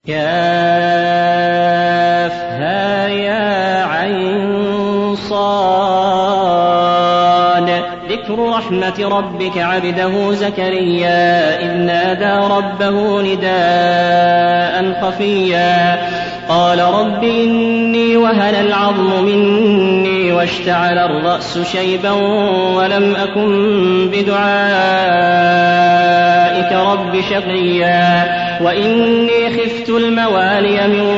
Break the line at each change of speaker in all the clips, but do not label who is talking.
كافها عين صاد ذكر رحمة ربك عبده زكريا إذ نادى ربه نداء خفيا قال رب إني وهن العظم مني واشتعل الرأس شيبا ولم أكن بدعائك رب شقيا وإني خفت الموالي من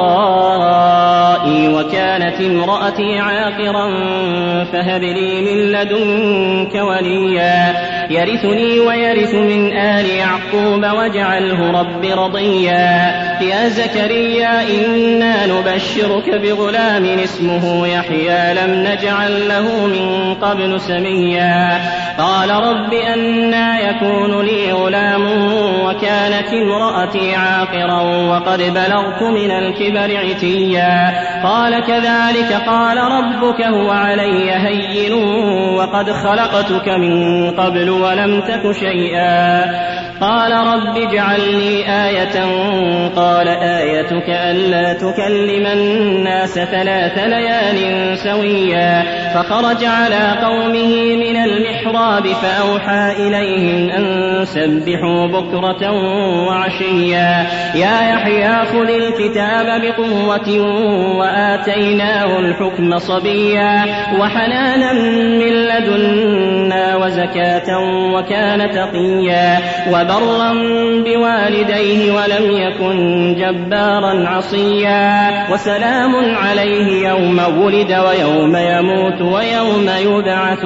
ورائي وكانت امرأتي عاقرا فهب لي من لدنك وليا يرثني ويرث من آل يعقوب واجعله رب رضيا يا زكريا إنا نبشرك بغلام اسمه يحيى لم نجعل له من قبل سميا قال رب أنى يكون لي غلام وكانت امرأتي عاقرا وقد بلغت من الكبر عتيا قال كذلك قال ربك هو علي هين وقد خلقتك من قبل ولم تك شيئا قال رب اجعل لي آية قال آيتك ألا تكلم الناس 3 ليال سويا فخرج على قومه من المحراب فأوحى إليهم أن سبحوا بكرة وعشيا يا يحيى خذ الكتاب بقوة وآتيناه الحكم صبيا وحنانا من لدنا وزكاة وكان تقيا وبرا بوالديه ولم يكن جبارا عصيا وسلام عليه يوم ولد ويوم يموت ويوم يبعث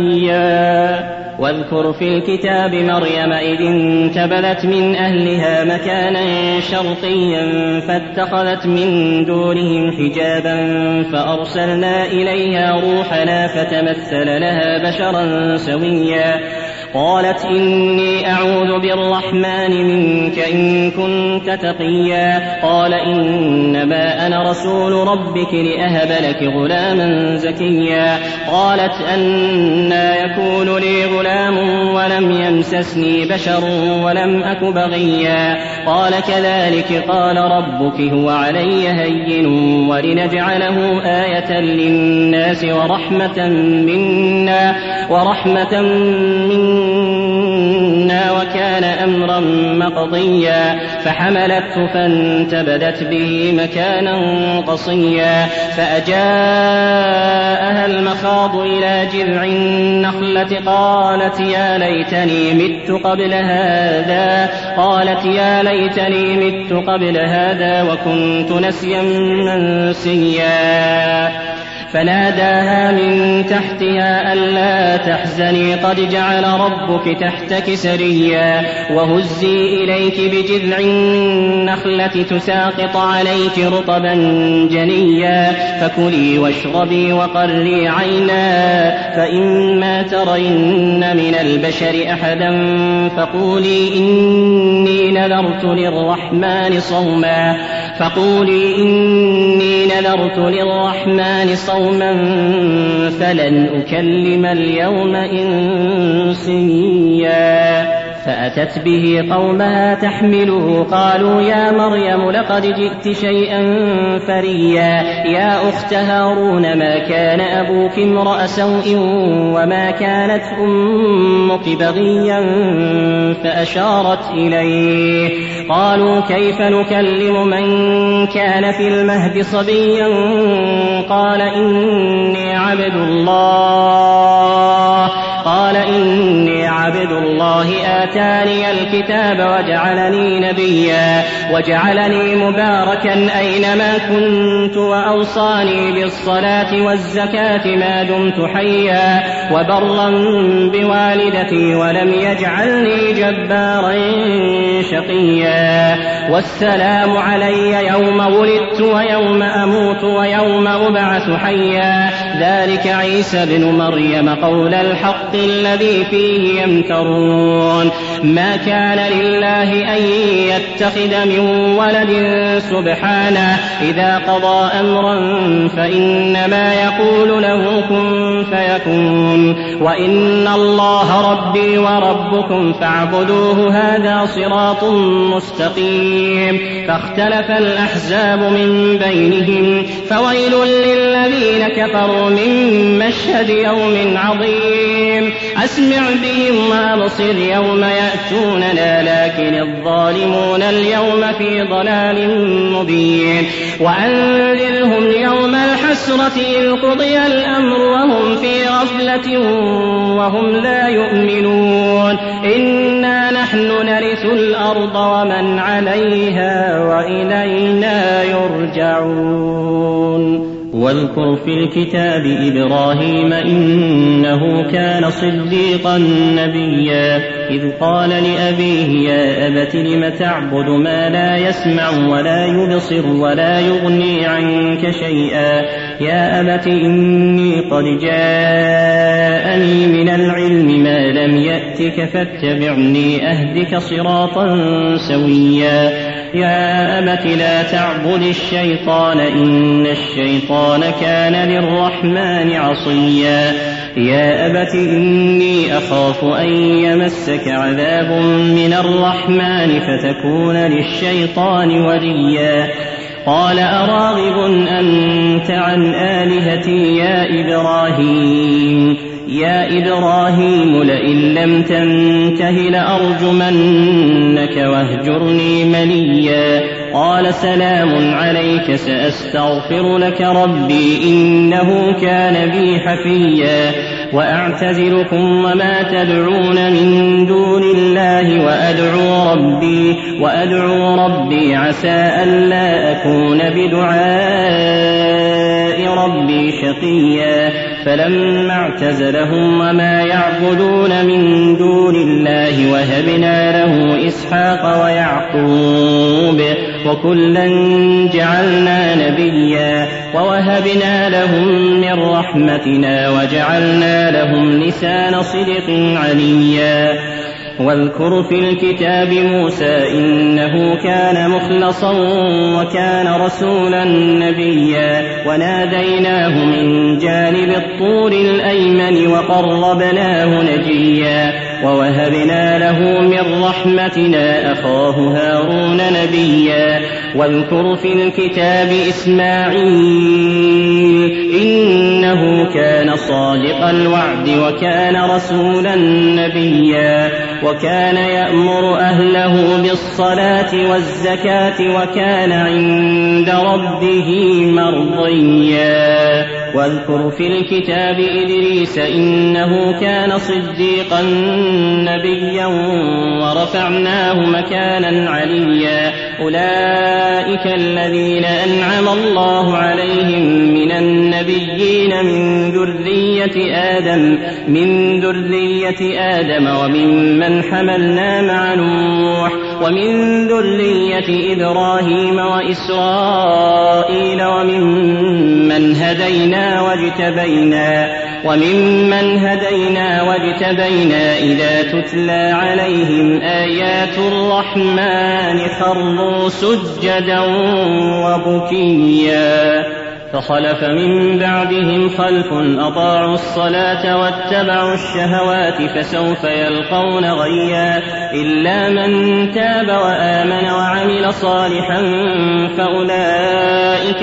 حيا واذكر في الكتاب مريم إذ انتبذت من أهلها مكانا شرقيا فاتخذت من دونهم حجابا فأرسلنا إليها روحنا فتمثل لها بشرا سويا قالت إني أعوذ بالرحمن منك إن كنت تقيا قال إنما أنا رسول ربك لأهب لك غلاما زكيا قالت أنى يكون لي غلام ولم يمسسني بشر ولم أك بغيا قال كذلك قال ربك هو علي هين ولنجعله آية للناس ورحمة منا وكان أمرا مقضيا فحملته فانتبذت به مكانا قصيا فأجاءها المخاض إلى جذع النخلة قالت يا ليتني مت قبل هذا وكنت نسيا منسيا فناداها من تحتها ألا تحزني قد جعل ربك تحتك سريا وهزي إليك بجذع النخلة تساقط عليك رطبا جنيا فكلي واشربي وقري عينا فإما ترين من البشر أحدا فقولي إني نذرت للرحمن صوما فلن أكلم اليوم إنسيا فأتت به قومها تحمله قالوا يا مريم لقد جئت شيئا فريا يا أخت هارون ما كان أبوك امرأ سوء وما كانت أمك بغيا فأشارت إليه قالوا كيف نكلم من كان في المهد صبيا قال إني عبد الله آتاني الكتاب وجعلني نبيا وجعلني مباركا أينما كنت وأوصاني بالصلاة والزكاة ما دمت حيا وبرا بوالدتي ولم يجعلني جبارا شقيا والسلام علي يوم ولدت ويوم أموت ويوم أبعث حيا ذلك عيسى بن مريم قول الحق الذي فيه يمترون ما كان لله أن يتخذ من ولد سبحانه إذا قضى أمرا فإنما يقول له كن فيكون وإن الله ربي وربكم فاعبدوه هذا صراط مستقيم فاختلف الأحزاب من بينهم فويل للذين كفروا من مشهد يوم عظيم أسمع بهم وأبصر يوم يأتوننا لكن الظالمون اليوم في ضلال مبين وأنذرهم يوم الحسرة إذ قضي الأمر وهم في غفلة وهم لا يؤمنون إنا نحن نرث الأرض ومن عليها وإلينا يرجعون واذكر في الكتاب إبراهيم إنه كان صديقا نبيا إذ قال لأبيه يا أبت لم تعبد ما لا يسمع ولا يبصر ولا يغني عنك شيئا يا أبت إني قد جاءني من العلم ما لم يأتك فاتبعني أهدك صراطا سويا يا أبت لا تعبد الشيطان إن الشيطان كان للرحمن عصيا يا أبت إني أخاف أن يمسك عذاب من الرحمن فتكون للشيطان وليا قال أراغب أنت عن آلهتي يا إبراهيم لئن لم تنته لأرجمنك واهجرني مليا قال سلام عليك سأستغفر لك ربي إنه كان بي حفيا وأعتزلكم وما تدعون من دون الله وأدعو ربي عسى ألا أكون بدعاء ربي شقيا فلما اعتزلهم وما يعبدون من دون الله وهبنا له إسحاق ويعقوب وكلا جعلنا نبيا ووهبنا لهم من رحمتنا وجعلنا لهم لسان صدق عليا واذكر في الكتاب موسى إنه كان مخلصا وكان رسولا نبيا وناديناه من جانب الطور الأيمن وقربناه نجيا ووهبنا له من رحمتنا أخاه هارون نبيا واذكر في الكتاب إسماعيل إنه كان صادق الوعد وكان رسولا نبيا وكان يأمر أهله بالصلاة والزكاة وكان عند ربه مرضيا واذكر في الكتاب إدريس إنه كان صديقا نبيا ورفعناه مكانا عليا أولئك الذين أنعم الله عليهم من النبيين من ذرية آدم وممن حملنا مع نوح ومن ذرية إبراهيم وإسرائيل وممن هدينا واجتبينا إذا تتلى عليهم آيات الرحمن خروا سجدا وبكيا فخلف من بعدهم خلف أطاعوا الصلاة واتبعوا الشهوات فسوف يلقون غيا إلا من تاب وآمن وعمل صالحا فأولئك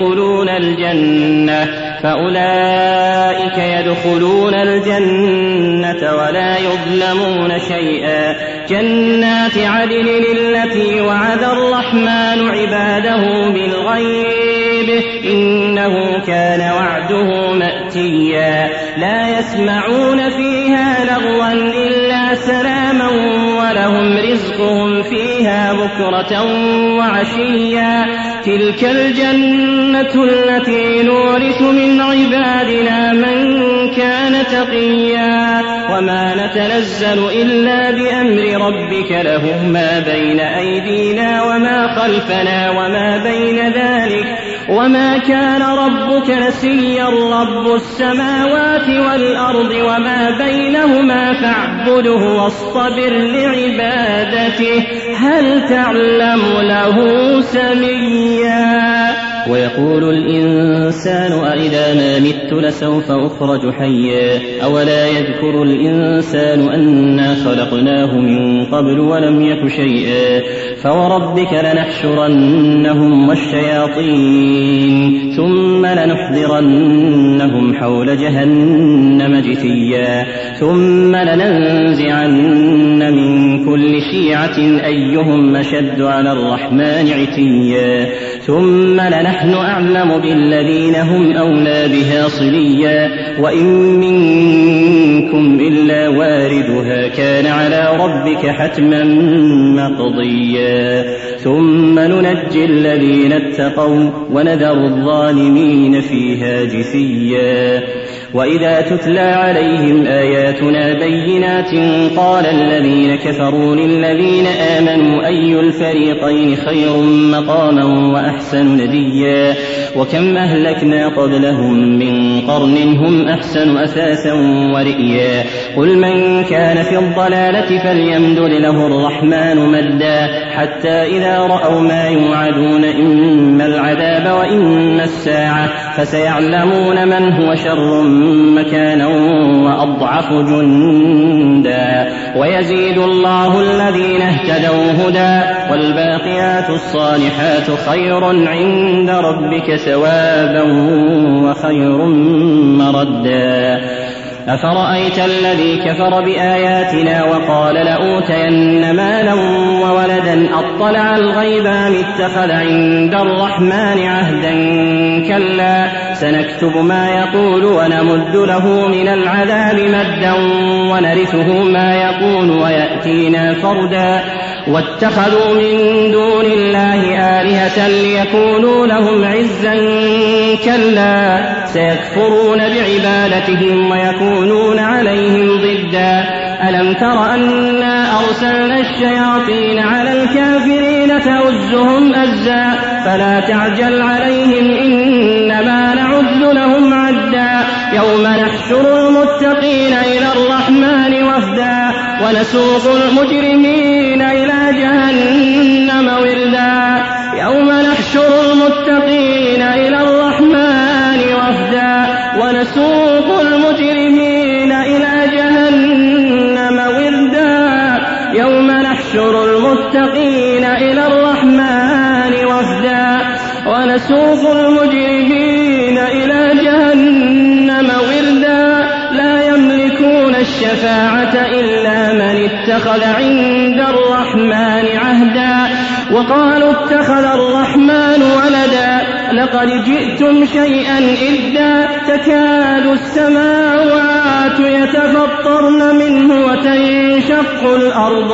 يدخلون الجنة ولا يظلمون شيئا جنات عدن التي وعد الرحمن عباده بالغيب إنه كان وعده مأتيا لا يسمعون فيها لغوا إلا سلاما ولهم رزقهم فيها بكرة وعشيا تلك الجنة التي نورث من عبادنا من كان تقيا وما نتنزل إلا بأمر ربك له ما بين أيدينا وما خلفنا وما بين ذلك وما كان ربك نسيا رب السماوات والأرض وما بينهما فاعبده فاعبده واصطبر لعبادته هل تعلم له سميا. ويقول الإنسان أإذا ما مت لسوف أخرج حيا أولا يذكر الإنسان أنا خلقناه من قبل ولم يك شيئا. فوربك لنحشرنهم والشياطين ثم لنحضرنهم حول جهنم جثيا ثم لننزعن من كل شيعة أيهم أشد على الرحمن عتيا ثم لنحن أعلم بالذين هم أولى بها صليا وإن منكم إلا واردها كان على ربك حتما مقضيا ثم ننجي الذين اتقوا ونذر الظالمين فيها جثيا. وإذا تتلى عليهم آياتنا بينات قال الذين كفروا للذين آمنوا أي الفريقين خير مقاما وأحسن نديا. وكم أهلكنا قبلهم من قرن هم أحسن أثاثا ورئيا. قل من كان في الضلالة فليمدد له الرحمن مدا حتى إذا رأوا ما يوعدون إما العذاب وإما الساعة فسيعلمون من هو شر مكانا وأضعف جندا. ويزيد الله الذين اهتدوا هدى والباقيات الصالحات خير عند ربك ثوابا وخير مردا. أفرأيت الذي كفر بآياتنا وقال لأوتين مالا وولدا أطلع الغيب أم اتخذ عند الرحمن عهدا كلا سنكتب ما يقول ونمد له من العذاب مدا ونرثه ما يقول ويأتينا فردا. واتخذوا من دون الله آلهة ليكونوا لهم عزا كلا سيكفرون بعبادتهم ويكونون عليهم ضدا. ألم تر أنا أرسلنا الشياطين على الكافرين تؤزهم أزا فلا تعجل عليهم إنما نعد لهم عدا. يوم نحشر المتقين إلى الرحمن وفدا ونسوق المجرمين إلى جهنم وردا. يوم نحشر المتقين إلى الرحمن وفدا ونسوق المجرمين إلى جهنم وردا. يوم نحشر المتقين إلى الرحمن وفدا ونسوق المجرمين إلى جهنم وردا. لا يملكون الشفاعة إلا من اتخذ عند الرحمن عهدا وقالوا اتخذ الرحمن ولدا لقد جئتم شيئا إدا. تكاد السماوات يتفطرن منه وتنشق الأرض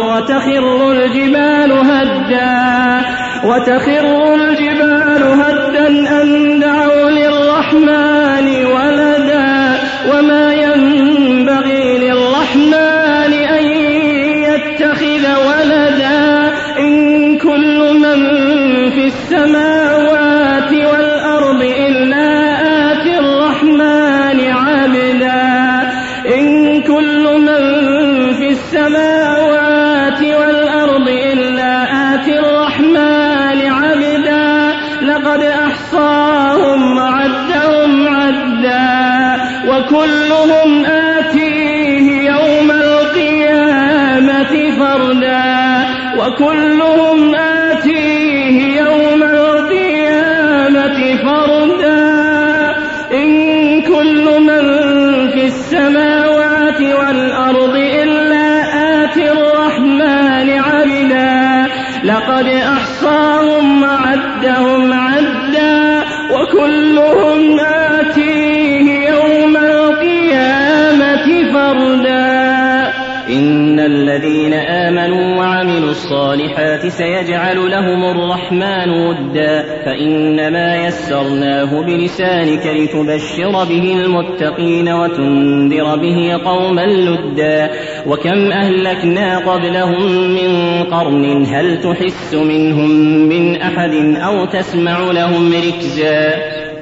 وتخر الجبال هدا أن دعوا للرحمن ولدا وما ينبغي للرحمن أن يتخذ ولدا. إن كل من في السماوات والأرض إلا آتي الرحمن عبدا. إن كل من في السماوات والأرض إلا آتي الرحمن عبدا. لقد أحصاهم وعدهم عدا وكلهم آتيه يوم القيامة فردا. وكلهم آتيه يوم القيامة فردا. إن كل من في السماوات والأرض إلا آتي الرحمن عبدا. لقد أحصاهم وعدهم عدا وكلهم آتيه يوم القيامة فردا. إن الذين آمنوا وعملوا الصالحات سيجعل لهم الرحمن ودا فإنما يسرناه بلسانك لتبشر به المتقين وتنذر به قوما لدا. وكم أهلكنا قبلهم من قرن هل تحس منهم من أحد أو تسمع لهم ركزا.